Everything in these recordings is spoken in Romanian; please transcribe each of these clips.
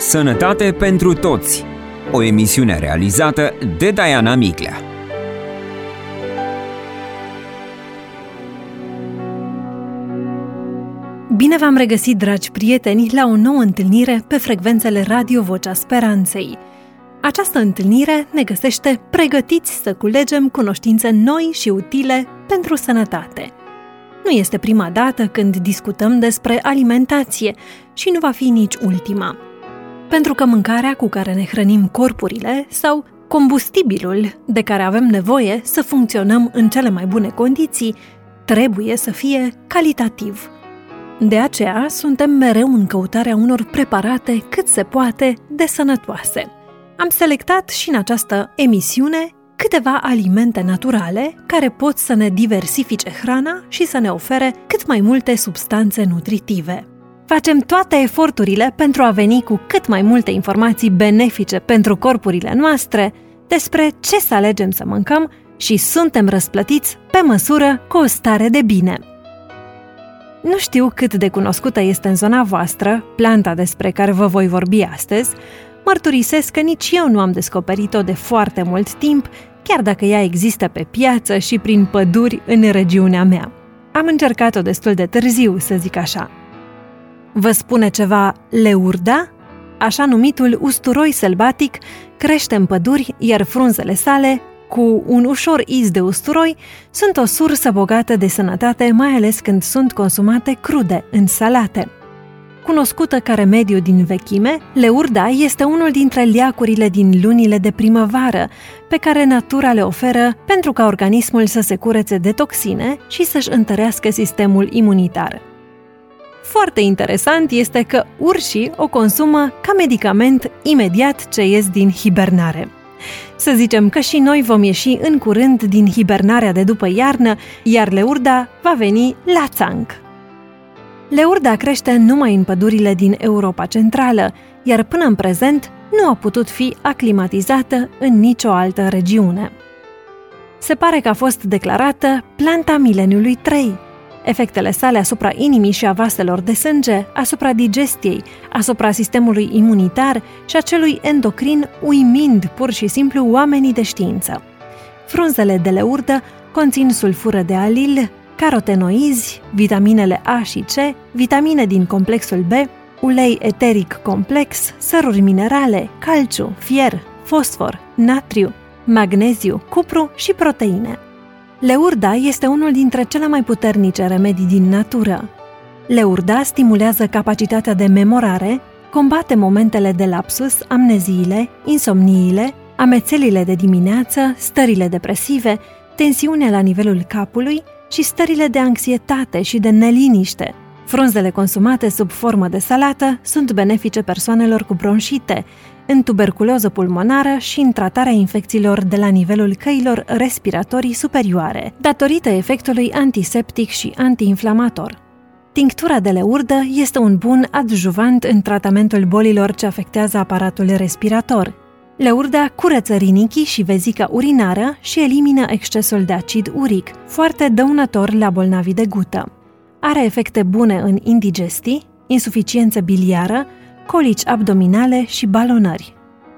Sănătate pentru toți. O emisiune realizată de Diana Miclea. Bine v-am regăsit, dragi prieteni, la o nouă întâlnire pe frecvențele Radio Vocea Speranței. Această întâlnire ne găsește pregătiți să culegem cunoștințe noi și utile pentru sănătate. Nu este prima dată când discutăm despre alimentație și nu va fi nici ultima. Pentru că mâncarea cu care ne hrănim corpurile sau combustibilul de care avem nevoie să funcționăm în cele mai bune condiții trebuie să fie calitativ. De aceea suntem mereu în căutarea unor preparate cât se poate de sănătoase. Am selectat și în această emisiune câteva alimente naturale care pot să ne diversifice hrana și să ne ofere cât mai multe substanțe nutritive. Facem toate eforturile pentru a veni cu cât mai multe informații benefice pentru corpurile noastre despre ce să alegem să mâncăm și suntem răsplătiți pe măsură cu o stare de bine. Nu știu cât de cunoscută este în zona voastră planta despre care vă voi vorbi astăzi. Mărturisesc că nici eu nu am descoperit-o de foarte mult timp, chiar dacă ea există pe piață și prin păduri în regiunea mea. Am încercat-o destul de târziu, să zic așa. Vă spune ceva leurda? Așa numitul usturoi sălbatic crește în păduri, iar frunzele sale, cu un ușor iz de usturoi, sunt o sursă bogată de sănătate, mai ales când sunt consumate crude, în salate. Cunoscută ca remediu din vechime, leurda este unul dintre leacurile din lunile de primăvară, pe care natura le oferă pentru ca organismul să se curețe de toxine și să-și întărească sistemul imunitar. Foarte interesant este că urșii o consumă ca medicament imediat ce ies din hibernare. Să zicem că și noi vom ieși în curând din hibernarea de după iarnă, iar leurda va veni la țanc. Leurda crește numai în pădurile din Europa Centrală, iar până în prezent nu a putut fi aclimatizată în nicio altă regiune. Se pare că a fost declarată planta mileniului 3. Efectele sale asupra inimii și a vaselor de sânge, asupra digestiei, asupra sistemului imunitar și a celui endocrin uimind pur și simplu oamenii de știință. Frunzele de leurdă conțin sulfură de alil, carotenoizi, vitaminele A și C, vitamine din complexul B, ulei eteric complex, săruri minerale, calciu, fier, fosfor, natriu, magneziu, cupru și proteine. Leurda este unul dintre cele mai puternice remedii din natură. Leurda stimulează capacitatea de memorare, combate momentele de lapsus, amneziile, insomniile, amețelile de dimineață, stările depresive, tensiunea la nivelul capului și stările de anxietate și de neliniște. Frunzele consumate sub formă de salată sunt benefice persoanelor cu bronșite, în tuberculoză pulmonară și în tratarea infecțiilor de la nivelul căilor respiratorii superioare, datorită efectului antiseptic și antiinflamator. Tinctura de leurdă este un bun adjuvant în tratamentul bolilor ce afectează aparatul respirator. Leurda curăță rinichii și vezica urinară și elimină excesul de acid uric, foarte dăunător la bolnavii de gută. Are efecte bune în indigestii, insuficiență biliară, colici abdominale și balonări.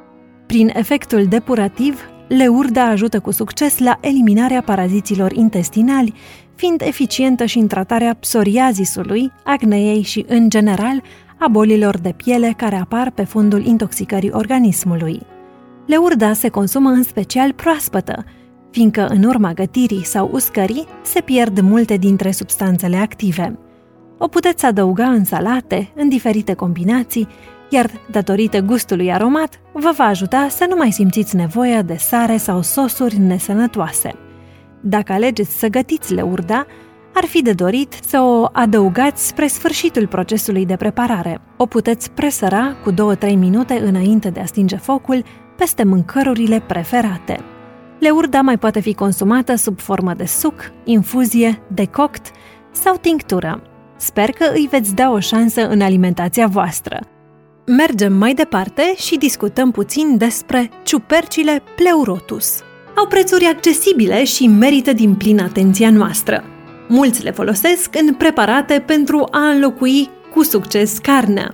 Prin efectul depurativ, leurda ajută cu succes la eliminarea paraziților intestinali, fiind eficientă și în tratarea psoriazisului, acneei și, în general, a bolilor de piele care apar pe fondul intoxicării organismului. Leurda se consumă în special proaspătă, fiindcă în urma gătirii sau uscării se pierd multe dintre substanțele active. O puteți adăuga în salate, în diferite combinații, iar datorită gustului aromat, vă va ajuta să nu mai simțiți nevoia de sare sau sosuri nesănătoase. Dacă alegeți să gătiți leurda, ar fi de dorit să o adăugați spre sfârșitul procesului de preparare. O puteți presăra cu 2-3 minute înainte de a stinge focul peste mâncărurile preferate. Leurda mai poate fi consumată sub formă de suc, infuzie, decoct sau tinctură. Sper că îi veți da o șansă în alimentația voastră. Mergem mai departe și discutăm puțin despre ciupercile pleurotus. Au prețuri accesibile și merită din plin atenția noastră. Mulți le folosesc în preparate pentru a înlocui cu succes carnea.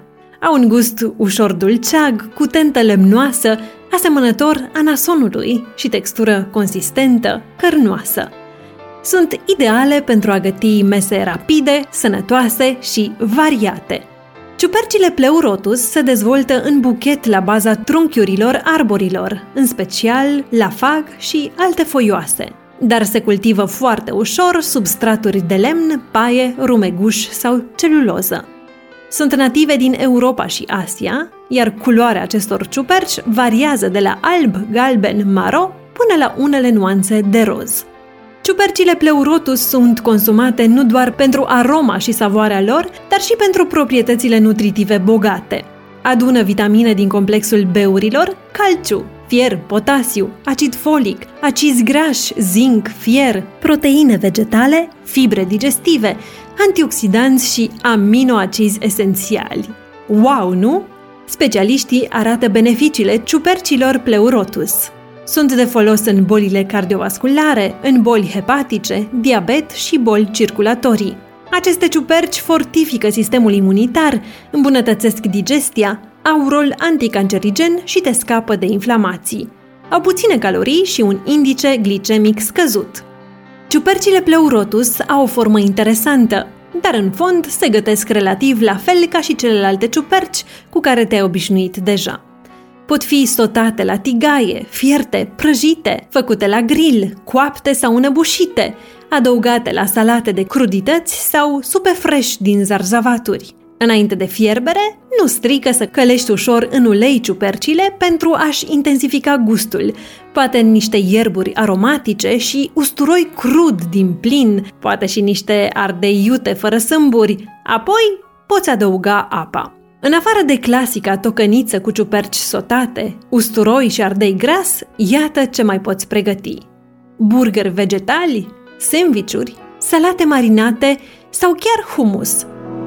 Au un gust ușor dulceag, cu tentă lemnoasă, asemănător anasonului și textură consistentă, cărnoasă. Sunt ideale pentru a găti mese rapide, sănătoase și variate. Ciupercile Pleurotus se dezvoltă în buchet la baza trunchiurilor arborilor, în special la fag și alte foioase, dar se cultivă foarte ușor sub straturi de lemn, paie, rumeguș sau celuloză. Sunt native din Europa și Asia, iar culoarea acestor ciuperci variază de la alb, galben, maro până la unele nuanțe de roz. Ciupercile Pleurotus sunt consumate nu doar pentru aroma și savoarea lor, dar și pentru proprietățile nutritive bogate. Adună vitamine din complexul B-urilor, calciu, fier, potasiu, acid folic, acizi grași, zinc, fier, proteine vegetale, fibre digestive, antioxidanți și aminoacizi esențiali. Wow, nu? Specialiștii arată beneficiile ciupercilor Pleurotus. Sunt de folos în bolile cardiovasculare, în boli hepatice, diabet și boli circulatorii. Aceste ciuperci fortifică sistemul imunitar, îmbunătățesc digestia, au rol anticancerigen și te scapă de inflamații. Au puține calorii și un indice glicemic scăzut. Ciupercile Pleurotus au o formă interesantă, dar în fond se gătesc relativ la fel ca și celelalte ciuperci cu care te-ai obișnuit deja. Pot fi sotate la tigaie, fierte, prăjite, făcute la grill, coapte sau înăbușite, adăugate la salate de crudități sau supe fresh din zarzavaturi. Înainte de fierbere, nu strică să călești ușor în ulei ciupercile pentru a-și intensifica gustul, poate niște ierburi aromatice și usturoi crud din plin, poate și niște ardei iute fără sâmburi, apoi poți adăuga apa. În afară de clasica tocăniță cu ciuperci sotate, usturoi și ardei gras, iată ce mai poți pregăti. Burgeri vegetali, sandvișuri, salate marinate sau chiar hummus.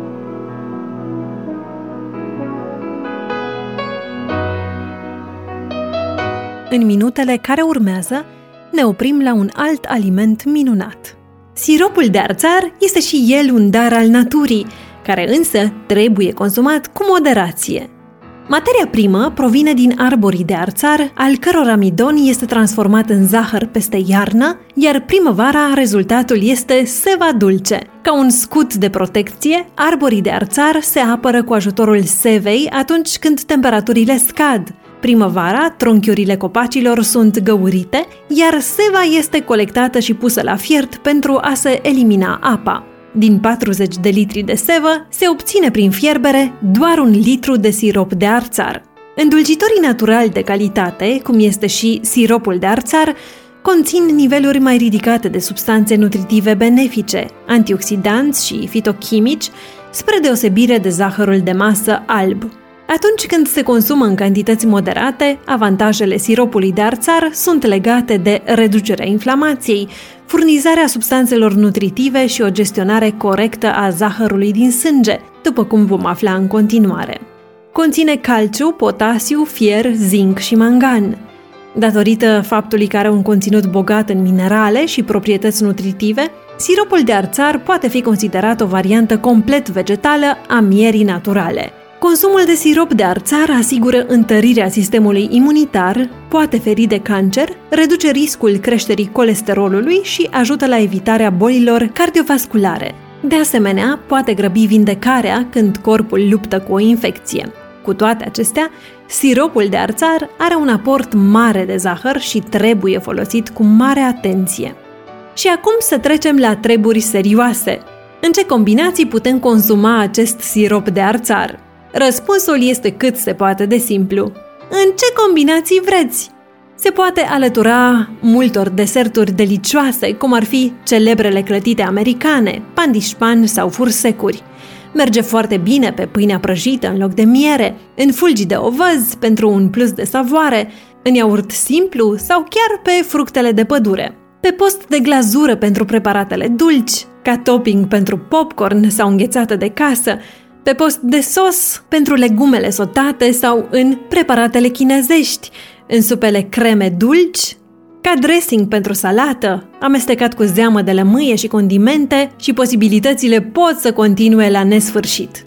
În minutele care urmează, ne oprim la un alt aliment minunat. Siropul de arțar este și el un dar al naturii, care însă trebuie consumat cu moderație. Materia primă provine din arborii de arțar, al căror amidon este transformat în zahăr peste iarnă, iar primăvara rezultatul este seva dulce. Ca un scut de protecție, arborii de arțar se apără cu ajutorul sevei atunci când temperaturile scad. Primăvara, trunchiurile copacilor sunt găurite, iar seva este colectată și pusă la fiert pentru a se elimina apa. Din 40 de litri de sevă se obține prin fierbere doar 1 litru de sirop de arțar. Îndulcitorii naturali de calitate, cum este și siropul de arțar, conțin niveluri mai ridicate de substanțe nutritive benefice, antioxidanți și fitochimici, spre deosebire de zahărul de masă alb. Atunci când se consumă în cantități moderate, avantajele siropului de arțar sunt legate de reducerea inflamației, furnizarea substanțelor nutritive și o gestionare corectă a zahărului din sânge, după cum vom afla în continuare. Conține calciu, potasiu, fier, zinc și mangan. Datorită faptului că are un conținut bogat în minerale și proprietăți nutritive, siropul de arțar poate fi considerat o variantă complet vegetală a mierii naturale. Consumul de sirop de arțar asigură întărirea sistemului imunitar, poate feri de cancer, reduce riscul creșterii colesterolului și ajută la evitarea bolilor cardiovasculare. De asemenea, poate grăbi vindecarea când corpul luptă cu o infecție. Cu toate acestea, siropul de arțar are un aport mare de zahăr și trebuie folosit cu mare atenție. Și acum să trecem la treburi serioase. În ce combinații putem consuma acest sirop de arțar? Răspunsul este cât se poate de simplu. În ce combinații vreți? Se poate alătura multor deserturi delicioase, cum ar fi celebrele clătite americane, pandișpan sau fursecuri. Merge foarte bine pe pâinea prăjită în loc de miere, în fulgi de ovăz pentru un plus de savoare, în iaurt simplu sau chiar pe fructele de pădure. Pe post de glazură pentru preparatele dulci, ca topping pentru popcorn sau înghețată de casă, pe post de sos pentru legumele sotate sau în preparatele chinezești, în supele creme dulci, ca dressing pentru salată, amestecat cu zeamă de lămâie și condimente și posibilitățile pot să continue la nesfârșit.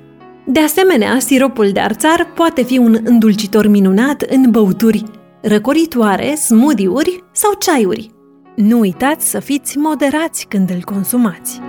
De asemenea, siropul de arțar poate fi un îndulcitor minunat în băuturi răcoritoare, smoothie-uri sau ceaiuri. Nu uitați să fiți moderați când îl consumați.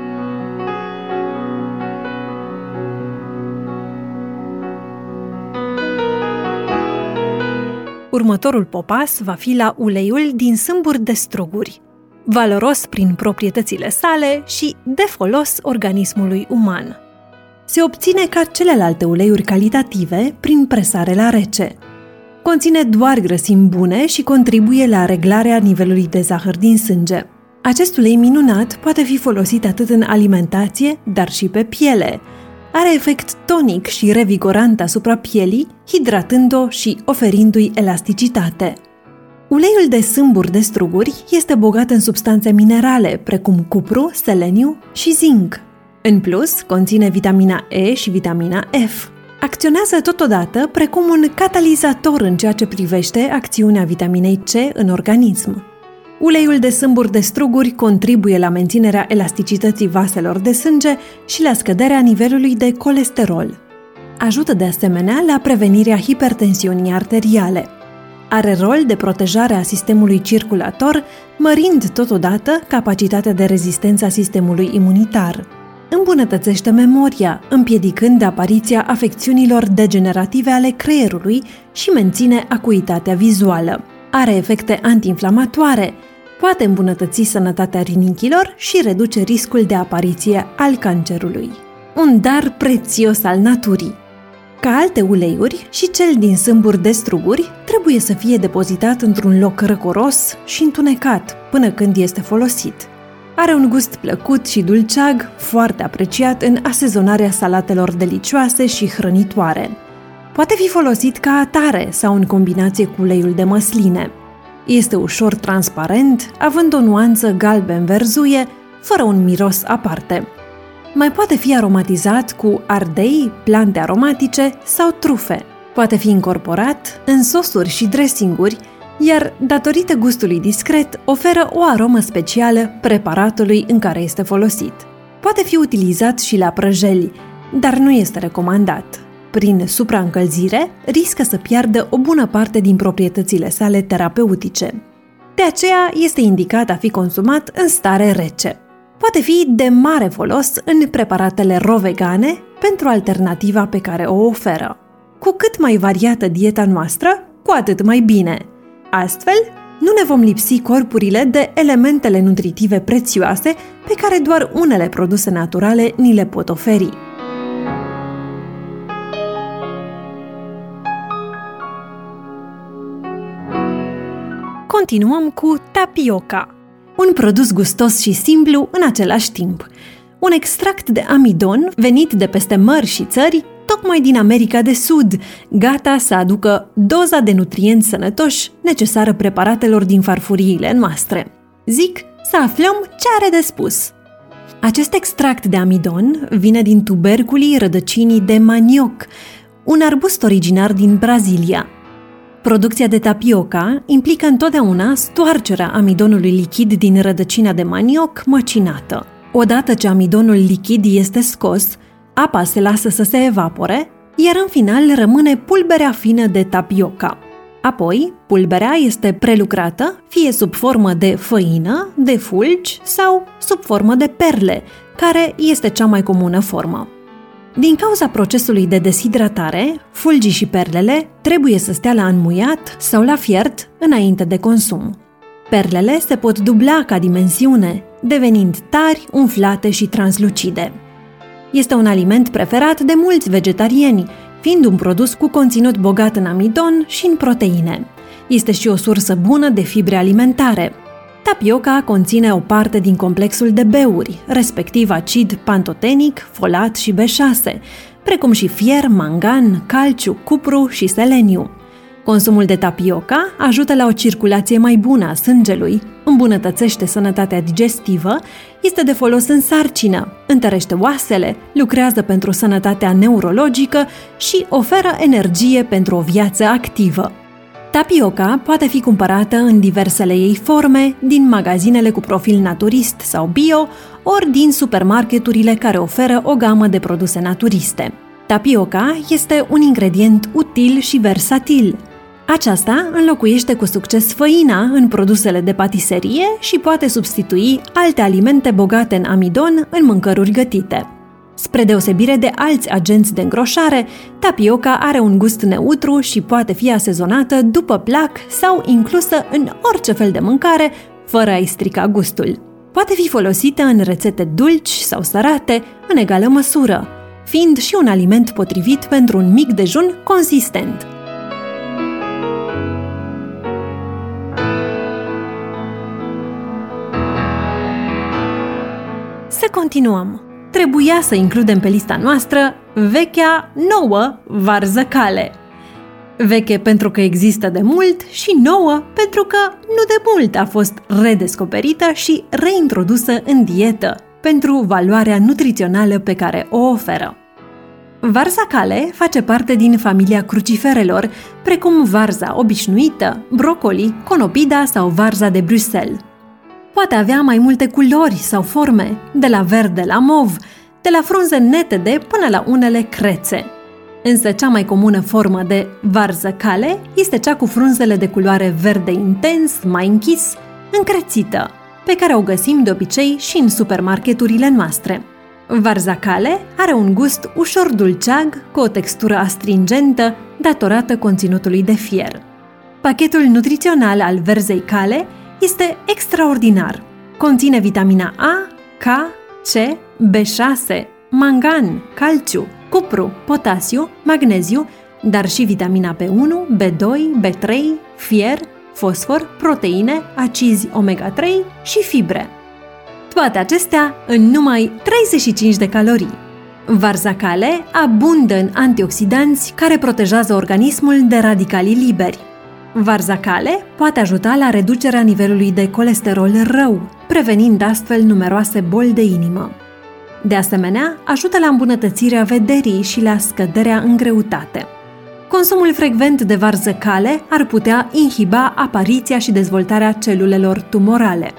Următorul popas va fi la uleiul din sâmburi de struguri, valoros prin proprietățile sale și de folos organismului uman. Se obține ca celelalte uleiuri calitative prin presare la rece. Conține doar grăsimi bune și contribuie la reglarea nivelului de zahăr din sânge. Acest ulei minunat poate fi folosit atât în alimentație, dar și pe piele. Are efect tonic și revigorant asupra pielii, hidratând-o și oferindu-i elasticitate. Uleiul de sâmburi de struguri este bogat în substanțe minerale, precum cupru, seleniu și zinc. În plus, conține vitamina E și vitamina F. Acționează totodată precum un catalizator în ceea ce privește acțiunea vitaminei C în organism. Uleiul de sâmburi de struguri contribuie la menținerea elasticității vaselor de sânge și la scăderea nivelului de colesterol. Ajută de asemenea la prevenirea hipertensiunii arteriale. Are rol de protejare a sistemului circulator, mărind totodată capacitatea de rezistență a sistemului imunitar. Îmbunătățește memoria, împiedicând apariția afecțiunilor degenerative ale creierului și menține acuitatea vizuală. Are efecte antiinflamatoare, poate îmbunătăți sănătatea rinichilor și reduce riscul de apariție al cancerului. Un dar prețios al naturii. Ca alte uleiuri, și cel din sâmburi de struguri trebuie să fie depozitat într-un loc răcoros și întunecat până când este folosit. Are un gust plăcut și dulceag, foarte apreciat în asezonarea salatelor delicioase și hrănitoare. Poate fi folosit ca atare sau în combinație cu uleiul de măsline. Este ușor transparent, având o nuanță galben-verzuie, fără un miros aparte. Mai poate fi aromatizat cu ardei, plante aromatice sau trufe. Poate fi incorporat în sosuri și dressinguri, iar, datorită gustului discret, oferă o aromă specială preparatului în care este folosit. Poate fi utilizat și la prăjeli, dar nu este recomandat. Prin supraîncălzire, riscă să piardă o bună parte din proprietățile sale terapeutice. De aceea, este indicat a fi consumat în stare rece. Poate fi de mare folos în preparatele ro-vegane pentru alternativa pe care o oferă. Cu cât mai variată dieta noastră, cu atât mai bine. Astfel, nu ne vom lipsi corpurile de elementele nutritive prețioase pe care doar unele produse naturale ni le pot oferi. Continuăm cu tapioca, un produs gustos și simplu în același timp. Un extract de amidon venit de peste mări și țări, tocmai din America de Sud, gata să aducă doza de nutrienți sănătoși necesară preparatelor din farfuriile noastre. Zic să aflăm ce are de spus. Acest extract de amidon vine din tuberculii rădăcinii de manioc, un arbust originar din Brazilia. Producția de tapioca implică întotdeauna stoarcerea amidonului lichid din rădăcina de manioc măcinată. Odată ce amidonul lichid este scos, apa se lasă să se evapore, iar în final rămâne pulberea fină de tapioca. Apoi, pulberea este prelucrată, fie sub formă de făină, de fulgi sau sub formă de perle, care este cea mai comună formă. Din cauza procesului de deshidratare, fulgii și perlele trebuie să stea la înmuiat sau la fiert înainte de consum. Perlele se pot dubla ca dimensiune, devenind tari, umflate și translucide. Este un aliment preferat de mulți vegetariani, fiind un produs cu conținut bogat în amidon și în proteine. Este și o sursă bună de fibre alimentare. Tapioca conține o parte din complexul de B-uri, respectiv acid pantotenic, folat și B6, precum și fier, mangan, calciu, cupru și seleniu. Consumul de tapioca ajută la o circulație mai bună a sângelui, îmbunătățește sănătatea digestivă, este de folos în sarcină, întărește oasele, lucrează pentru sănătatea neurologică și oferă energie pentru o viață activă. Tapioca poate fi cumpărată în diversele ei forme, din magazinele cu profil naturist sau bio, ori din supermarketurile care oferă o gamă de produse naturiste. Tapioca este un ingredient util și versatil. Aceasta înlocuiește cu succes făina în produsele de patiserie și poate substitui alte alimente bogate în amidon în mâncăruri gătite. Spre deosebire de alți agenți de îngroșare, tapioca are un gust neutru și poate fi asezonată după plac sau inclusă în orice fel de mâncare, fără a-i strica gustul. Poate fi folosită în rețete dulci sau sărate, în egală măsură, fiind și un aliment potrivit pentru un mic dejun consistent. Să continuăm. Trebuia să includem pe lista noastră vechea, nouă varză cale. Veche pentru că există de mult și nouă pentru că nu de mult a fost redescoperită și reintrodusă în dietă pentru valoarea nutrițională pe care o oferă. Varza cale face parte din familia cruciferelor, precum varza obișnuită, brocoli, conopida sau varza de Bruxelles. Poate avea mai multe culori sau forme, de la verde la mov, de la frunze netede până la unele crețe. Însă cea mai comună formă de varză cale este cea cu frunzele de culoare verde intens, mai închis, încrețită, pe care o găsim de obicei și în supermarketurile noastre. Varza cale are un gust ușor dulceag, cu o textură astringentă, datorată conținutului de fier. Pachetul nutrițional al verzei cale este extraordinar. Conține vitamina A, K, C, B6, mangan, calciu, cupru, potasiu, magneziu, dar și vitamina B1, B2, B3, fier, fosfor, proteine, acizi omega-3 și fibre. Toate acestea în numai 35 de calorii. Varza cale abundă în antioxidanți care protejează organismul de radicalii liberi. Varza cale poate ajuta la reducerea nivelului de colesterol rău, prevenind astfel numeroase boli de inimă. De asemenea, ajută la îmbunătățirea vederii și la scăderea în greutate. Consumul frecvent de varză cale ar putea inhiba apariția și dezvoltarea celulelor tumorale.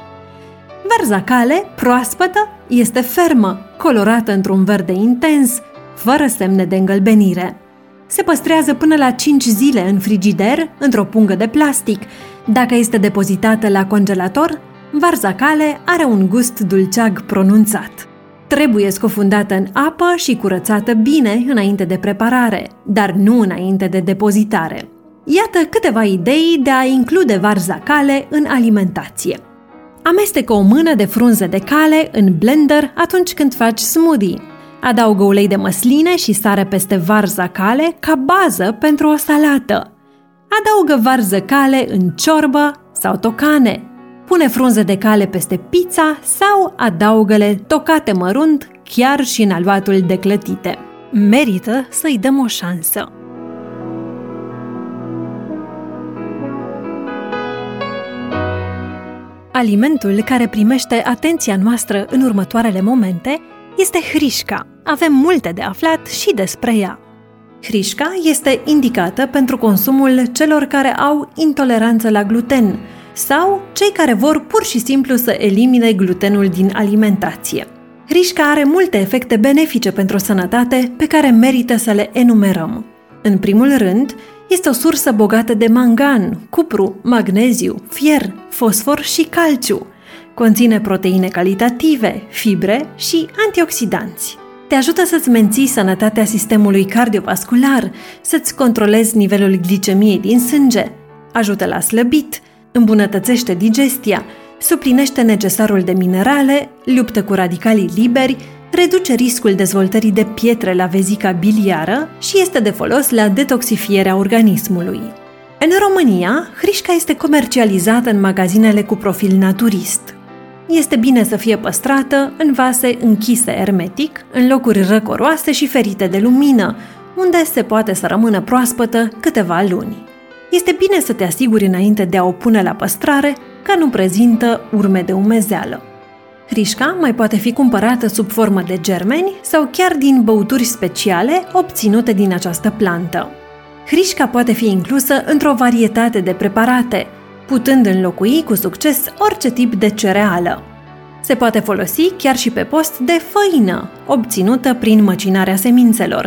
Varza cale, proaspătă, este fermă, colorată într-un verde intens, fără semne de îngălbenire. Se păstrează până la 5 zile în frigider, într-o pungă de plastic. Dacă este depozitată la congelator, varza cale are un gust dulceag pronunțat. Trebuie scufundată în apă și curățată bine înainte de preparare, dar nu înainte de depozitare. Iată câteva idei de a include varza cale în alimentație. Amestecă o mână de frunze de cale în blender atunci când faci smoothie. Adaugă ulei de măsline și sare peste varza cale ca bază pentru o salată. Adaugă varză cale în ciorbă sau tocane. Pune frunze de cale peste pizza sau adaugă-le tocate mărunt chiar și în aluatul de clătite. Merită să-i dăm o șansă. Alimentul care primește atenția noastră în următoarele momente este hrișca. Avem multe de aflat și despre ea. Hrișca este indicată pentru consumul celor care au intoleranță la gluten sau cei care vor pur și simplu să elimine glutenul din alimentație. Hrișca are multe efecte benefice pentru sănătate pe care merită să le enumerăm. În primul rând, este o sursă bogată de mangan, cupru, magneziu, fier, fosfor și calciu. Conține proteine calitative, fibre și antioxidanți. Te ajută să-ți menții sănătatea sistemului cardiovascular, să-ți controlezi nivelul glicemiei din sânge, ajută la slăbit, îmbunătățește digestia, suplinește necesarul de minerale, luptă cu radicalii liberi, reduce riscul dezvoltării de pietre la vezica biliară și este de folos la detoxifierea organismului. În România, hrișca este comercializată în magazinele cu profil naturist. Este bine să fie păstrată în vase închise ermetic, în locuri răcoroase și ferite de lumină, unde se poate să rămână proaspătă câteva luni. Este bine să te asiguri înainte de a o pune la păstrare că nu prezintă urme de umezeală. Hrișca mai poate fi cumpărată sub formă de germeni sau chiar din băuturi speciale obținute din această plantă. Hrișca poate fi inclusă într-o varietate de preparate, putând înlocui cu succes orice tip de cereală. Se poate folosi chiar și pe post de făină, obținută prin măcinarea semințelor,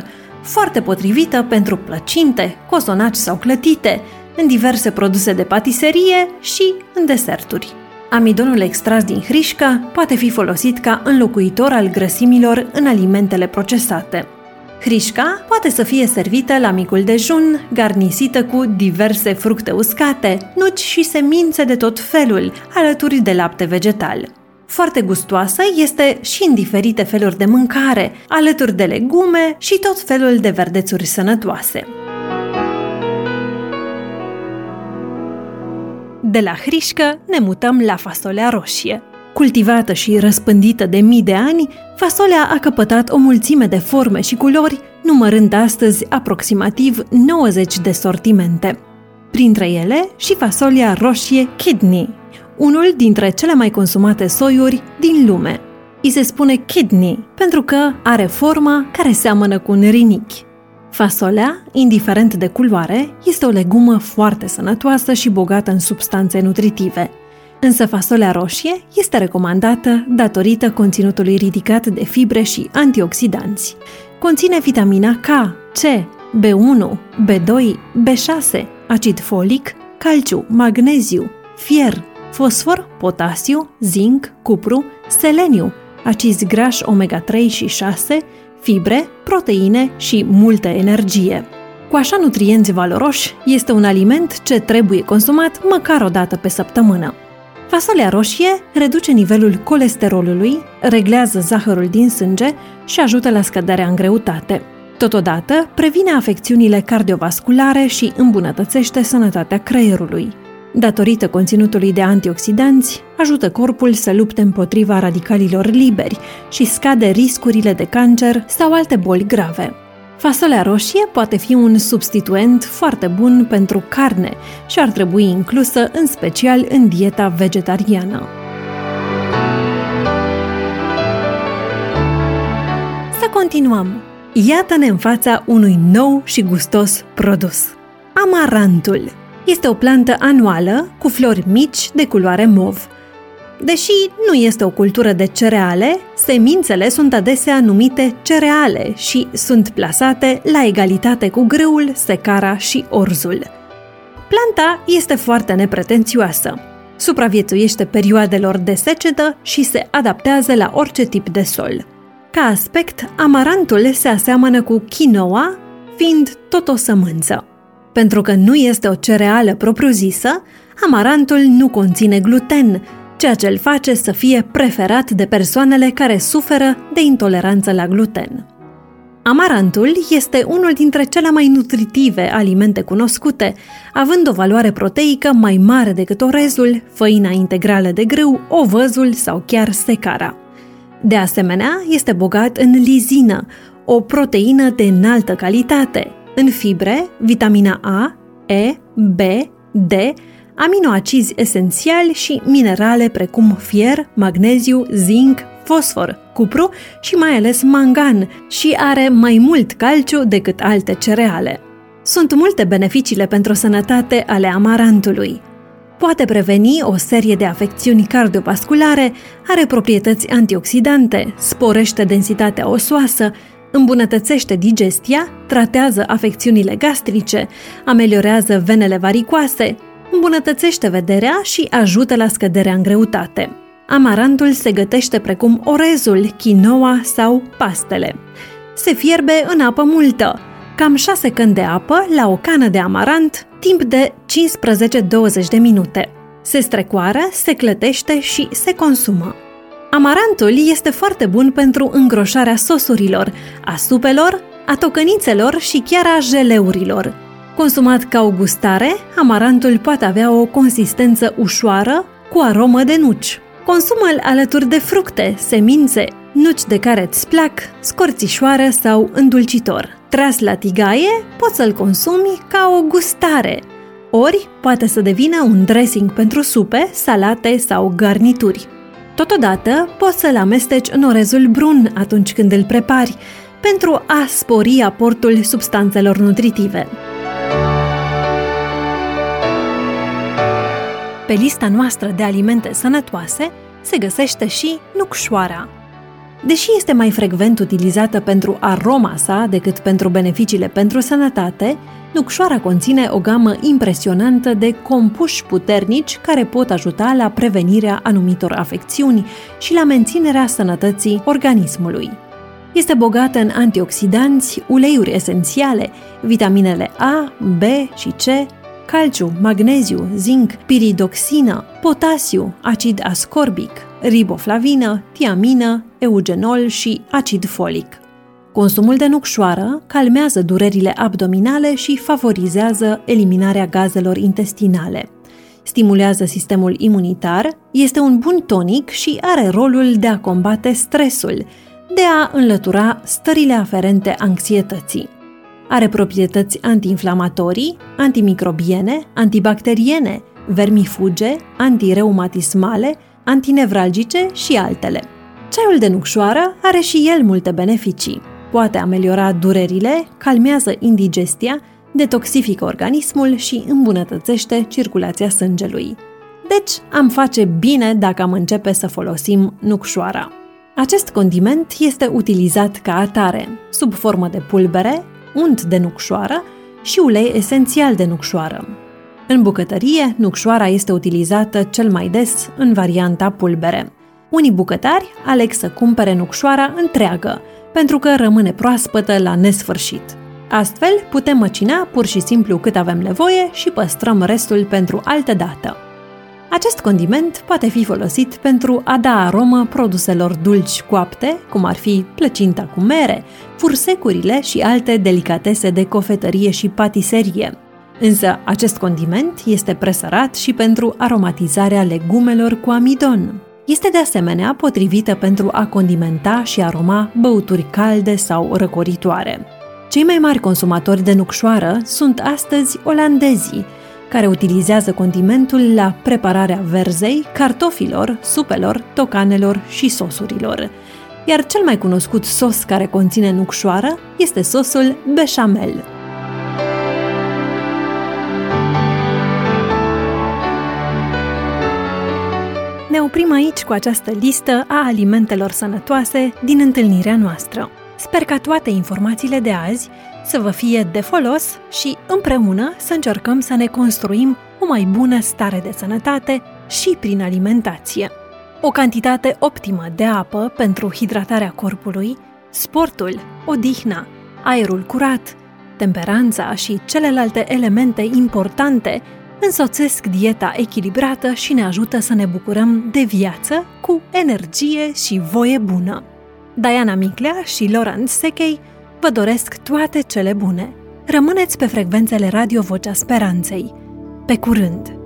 foarte potrivită pentru plăcinte, cozonaci sau clătite, în diverse produse de patiserie și în deserturi. Amidonul extras din hrișcă poate fi folosit ca înlocuitor al grăsimilor în alimentele procesate. Hrișca poate să fie servită la micul dejun, garnisită cu diverse fructe uscate, nuci și semințe de tot felul, alături de lapte vegetal. Foarte gustoasă este și în diferite feluri de mâncare, alături de legume și tot felul de verdețuri sănătoase. De la hrișcă ne mutăm la fasolea roșie. Cultivată și răspândită de mii de ani, fasolea a căpătat o mulțime de forme și culori, numărând astăzi aproximativ 90 de sortimente. Printre ele și fasolia roșie kidney, unul dintre cele mai consumate soiuri din lume. I se spune kidney pentru că are forma care seamănă cu un rinichi. Fasolea, indiferent de culoare, este o legumă foarte sănătoasă și bogată în substanțe nutritive. Însă fasolea roșie este recomandată datorită conținutului ridicat de fibre și antioxidanți. Conține vitamina K, C, B1, B2, B6, acid folic, calciu, magneziu, fier, fosfor, potasiu, zinc, cupru, seleniu, acizi grași omega-3 și 6, fibre, proteine și multă energie. Cu așa nutrienți valoroși, este un aliment ce trebuie consumat măcar o dată pe săptămână. Fasolea roșie reduce nivelul colesterolului, reglează zahărul din sânge și ajută la scăderea în greutate. Totodată, previne afecțiunile cardiovasculare și îmbunătățește sănătatea creierului. Datorită conținutului de antioxidanți, ajută corpul să lupte împotriva radicalilor liberi și scade riscurile de cancer sau alte boli grave. Fasolea roșie poate fi un substituent foarte bun pentru carne și ar trebui inclusă în special în dieta vegetariană. Să continuăm! Iată-ne în fața unui nou și gustos produs. Amarantul este o plantă anuală cu flori mici de culoare mov. Deși nu este o cultură de cereale, semințele sunt adesea numite cereale și sunt plasate la egalitate cu grâul, secara și orzul. Planta este foarte nepretențioasă. Supraviețuiește perioadelor de secetă și se adaptează la orice tip de sol. Ca aspect, amarantul se aseamănă cu quinoa, fiind tot o sămânță. Pentru că nu este o cereală propriu-zisă, amarantul nu conține gluten, ceea ce îl face să fie preferat de persoanele care suferă de intoleranță la gluten. Amarantul este unul dintre cele mai nutritive alimente cunoscute, având o valoare proteică mai mare decât orezul, făina integrală de grâu, ovăzul sau chiar secara. De asemenea, este bogat în lizină, o proteină de înaltă calitate, în fibre, vitamina A, E, B, D, aminoacizi esențiali și minerale precum fier, magneziu, zinc, fosfor, cupru și mai ales mangan și are mai mult calciu decât alte cereale. Sunt multe beneficiile pentru sănătate ale amarantului. Poate preveni o serie de afecțiuni cardiovasculare, are proprietăți antioxidante, sporește densitatea osoasă, îmbunătățește digestia, tratează afecțiunile gastrice, ameliorează venele varicoase, îmbunătățește vederea și ajută la scăderea în greutate. Amarantul se gătește precum orezul, quinoa sau pastele. Se fierbe în apă multă, cam 6 căni de apă la o cană de amarant, timp de 15-20 de minute. Se strecoară, se clătește și se consumă. Amarantul este foarte bun pentru îngroșarea sosurilor, a supelor, a tocănițelor și chiar a jeleurilor. Consumat ca o gustare, amarantul poate avea o consistență ușoară, cu aromă de nuci. Consumă-l alături de fructe, semințe, nuci de care îți plac, scorțișoară sau îndulcitor. Tras la tigaie, poți să-l consumi ca o gustare, ori poate să devină un dressing pentru supe, salate sau garnituri. Totodată, poți să-l amesteci în orezul brun atunci când îl prepari, pentru a spori aportul substanțelor nutritive. Pe lista noastră de alimente sănătoase se găsește și nucșoara. Deși este mai frecvent utilizată pentru aroma sa decât pentru beneficiile pentru sănătate, nucșoara conține o gamă impresionantă de compuși puternici care pot ajuta la prevenirea anumitor afecțiuni și la menținerea sănătății organismului. Este bogată în antioxidanți, uleiuri esențiale, vitaminele A, B și C, calciu, magneziu, zinc, piridoxină, potasiu, acid ascorbic, riboflavină, tiamină, eugenol și acid folic. Consumul de nucșoară calmează durerile abdominale și favorizează eliminarea gazelor intestinale. Stimulează sistemul imunitar, este un bun tonic și are rolul de a combate stresul, de a înlătura stările aferente anxietății. Are proprietăți antiinflamatorii, antimicrobiene, antibacteriene, vermifuge, antireumatismale, antinevralgice și altele. Ceaiul de nucșoară are și el multe beneficii. Poate ameliora durerile, calmează indigestia, detoxifică organismul și îmbunătățește circulația sângelui. Deci, am face bine dacă am începe să folosim nucșoara. Acest condiment este utilizat ca atare, sub formă de pulbere, unt de nucșoară și ulei esențial de nucșoară. În bucătărie, nucșoara este utilizată cel mai des în varianta pulbere. Unii bucătari aleg să cumpere nucșoara întreagă, pentru că rămâne proaspătă la nesfârșit. Astfel, putem măcina pur și simplu cât avem nevoie și păstrăm restul pentru altă dată. Acest condiment poate fi folosit pentru a da aromă produselor dulci coapte, cum ar fi plăcinta cu mere, fursecurile și alte delicatese de cofetărie și patiserie. Însă, acest condiment este presărat și pentru aromatizarea legumelor cu amidon. Este de asemenea potrivită pentru a condimenta și aroma băuturi calde sau răcoritoare. Cei mai mari consumatori de nucșoară sunt astăzi olandezii, care utilizează condimentul la prepararea verzei, cartofilor, supelor, tocanelor și sosurilor. Iar cel mai cunoscut sos care conține nucșoară este sosul bechamel. Ne oprim aici cu această listă a alimentelor sănătoase din întâlnirea noastră. Sper ca toate informațiile de azi să vă fie de folos și împreună să încercăm să ne construim o mai bună stare de sănătate și prin alimentație. O cantitate optimă de apă pentru hidratarea corpului, sportul, odihna, aerul curat, temperanța și celelalte elemente importante însoțesc dieta echilibrată și ne ajută să ne bucurăm de viață cu energie și voie bună. Diana Miclea și Laurent Sechei vă doresc toate cele bune. Rămâneți pe frecvențele Radio Vocea Speranței. Pe curând!